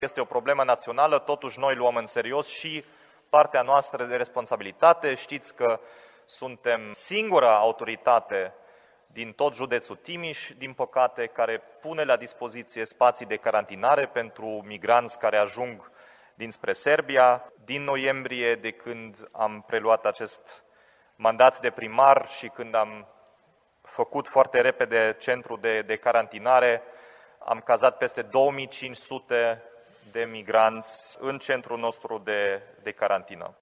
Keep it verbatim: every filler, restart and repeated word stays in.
Este o problemă națională, totuși noi luăm în serios și partea noastră de responsabilitate. Știți că suntem singura autoritate din tot județul Timiș, din păcate, care pune la dispoziție spații de carantinare pentru migranți care ajung dinspre Serbia. Din noiembrie, de când am preluat acest mandat de primar și când am făcut foarte repede centru de, de carantinare, am cazat peste două mii cinci sute de migranți în centrul nostru de, de carantină.